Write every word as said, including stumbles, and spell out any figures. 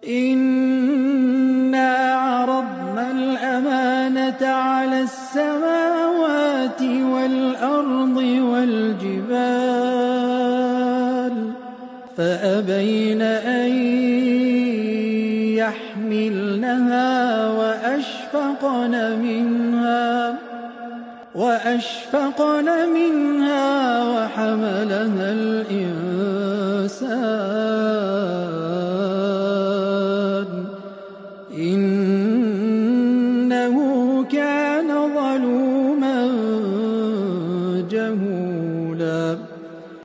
إنا عرضنا الأمانة على السماوات والأرض والجبال فأبين أن يحملنها وأشفقن منها وأشفقن منها وحملها الإنسان